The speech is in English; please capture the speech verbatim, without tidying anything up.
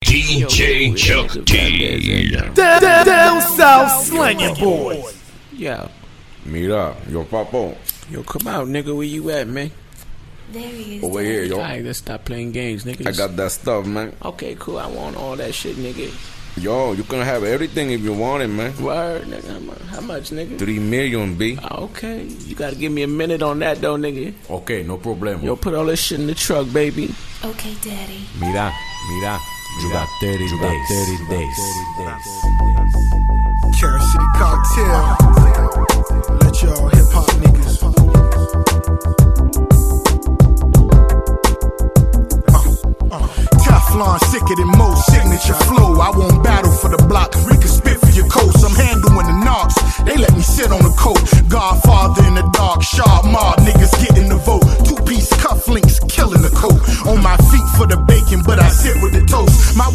D J Chuck D. Down South Slanging Boys. Yo. Mira, yo, papo. Yo, come out, nigga. Where you at, man? There he is. Over here, yo. Alright, let's stop playing games, nigga. I got that stuff, man. Okay, cool. I want all that shit, nigga. Yo, you can have everything if you want it, man. Word, nigga. How much, how much nigga? Three million, B. Okay. You gotta give me a minute on that, though, nigga. Okay, no problem. Yo, put all this shit in the truck, baby. Okay, daddy. Mira, mira. You got thirty days. thirty days. Carol City Cartel. Let y'all hip hop niggas. Uh, uh. Teflon sicker than most signature flow. I won't battle for the block. We can spit for your coast. I'm handling the knocks. They let me sit on the coat. Godfather in the dark. Sharp mob niggas getting the vote. Two piece cufflinks killing the coat. On my feet for the bacon, but I sit with the toast. My